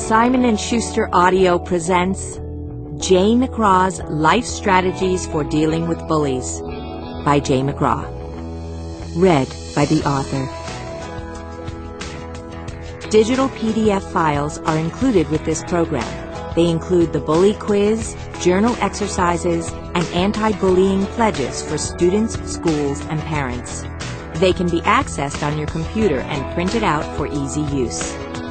Simon & Schuster Audio presents Jay McGraw's Life Strategies for Dealing with Bullies by Jay McGraw. Read by the author. Digital PDF files are included with this program. They include the bully quiz, journal exercises, and anti-bullying pledges for students, schools, and parents. They can be accessed on your computer and printed out for easy use.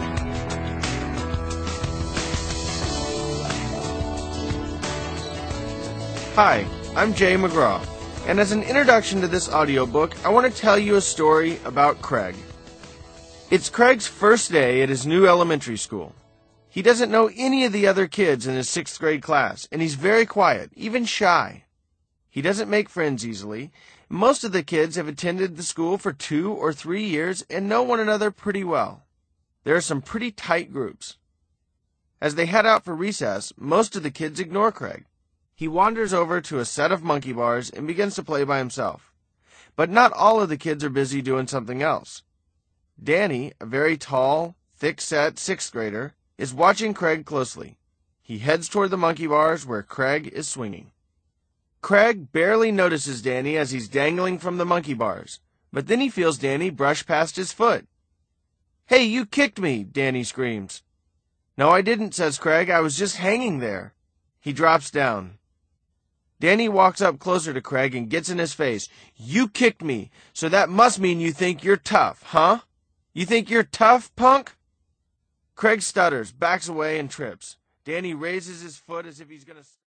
Hi, I'm Jay McGraw, and as an introduction to this audiobook, I want to tell you a story about Craig. It's Craig's first day at his new elementary school. He doesn't know any of the other kids in his 6th grade class, and he's very quiet, even shy. He doesn't make friends easily. Most of the kids have attended the school for 2 or 3 years and know one another pretty well. There are some pretty tight groups. As they head out for recess, most of the kids ignore Craig. He wanders over to a set of monkey bars and begins to play by himself. But not all of the kids are busy doing something else. Danny, a very tall, thick-set 6th grader, is watching Craig closely. He heads toward the monkey bars where Craig is swinging. Craig barely notices Danny as he's dangling from the monkey bars, but then he feels Danny brush past his foot. "Hey, you kicked me!" Danny screams. "No, I didn't," says Craig. "I was just hanging there." He drops down. Danny walks up closer to Craig and gets in his face. "You kicked me, so that must mean you think you're tough, huh? You think you're tough, punk?" Craig stutters, backs away, and trips. Danny raises his foot as if he's going to...